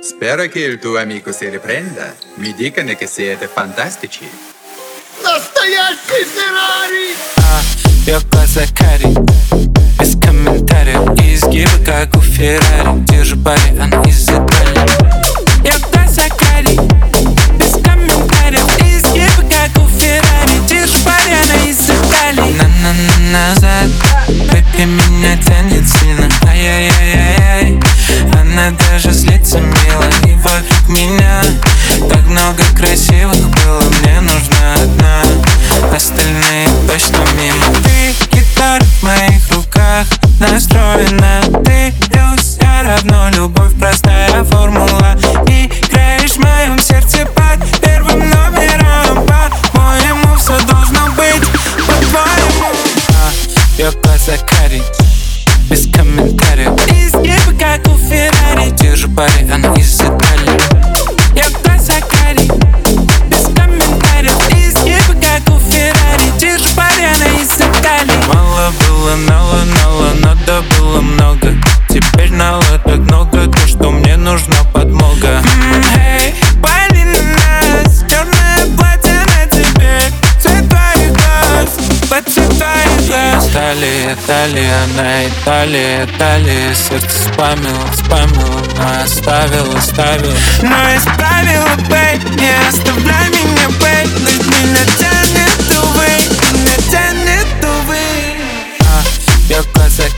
Spero che il tuo amico si riprenda. Mi dicono che siete fantastici. Настоящий Феррари! Ее глаза карий, без комментариев. И изгибы, как у Феррари. Держу пари, она из Италии. Ее глаза карий, без комментариев. И изгибы, как у Феррари. Держу пари, она из Италии. На-на-на назад, baby, меня тянет сильно. Ай-яй-яй-яй. Она даже злится мило. И вокруг меня так много красивых было. Мне нужна одна, остальные точно мимо. Ты гитара в моих руках, настроена ты плюс все равно любовь, простая формула. Играешь в моем сердце под первым номером. По-моему, все должно быть по-твоему. Ее глаза карий, без комментариев. Изгибы, как у Феррари. Держу пари, она из Италии. Ее глаза карий, без комментариев. Изгибы, как у Феррари. Держу пари, она из Италии. Мало было, нало, надо было много. Теперь нало так много, то, что мне нужна подмога. Эй, пали на нас, черное платье на тебе, цвет твоих глаз, под цвет твоих глаз. Италия, она Италия, сердце спамило, но оставила. Но исправила, бэй, не оставляй меня, бэй. Ведь меня тянет, увы, меня тянет, увы. Ее глаза